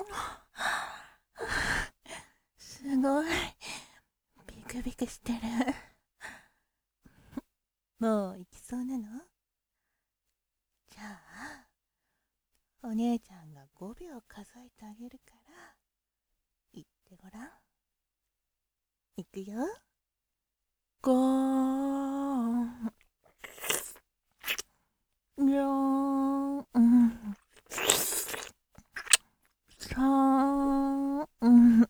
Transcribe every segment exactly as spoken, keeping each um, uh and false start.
すごいビクビクしてる。もう行きそうなの？じゃあお姉ちゃんがごびょう数えてあげるから言ってごらん。いくよ。ごーよーんさーん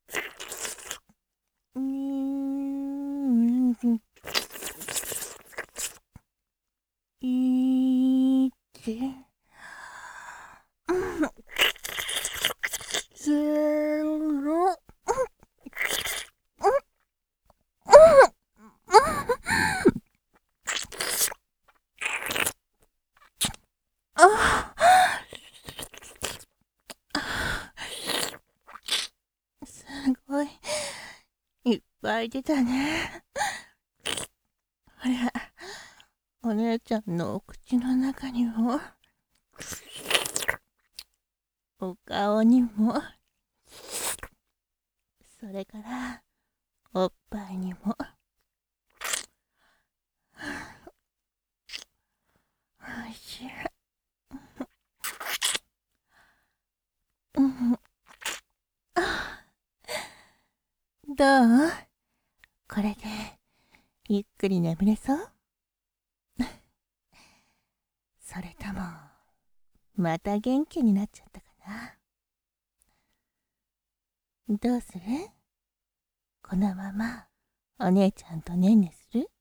にーいちゼロ。あ、すごいいっぱい出たね。ほら、お姉ちゃんのお口の中にもお顔にも、それからおっぱいにも。おいしい。うん、どう？これでゆっくり眠れそう？それともまた元気になっちゃったかな？どうする？このままお姉ちゃんとねんねする？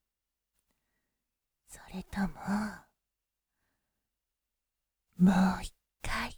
それとももう一回